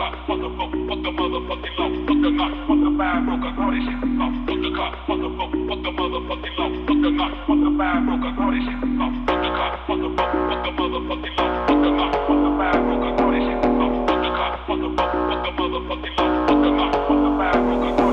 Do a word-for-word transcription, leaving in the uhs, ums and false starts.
car, fuck the boat, fuck the motherfucking law, fuck the knock, fuck the fire broker, all this shit is off. Fuck the car, fuck the boat, fuck the motherfucking law, fuck the knock, fuck the fire broker, all this shit is off. Fuck the car, fuck the boat, fuck the motherfucking law, fuck the knock, fuck the fire broker, all this shit is off. Fuck the car, fuck the boat, fuck the motherfucking law, fuck the knock, fuck the fire broker.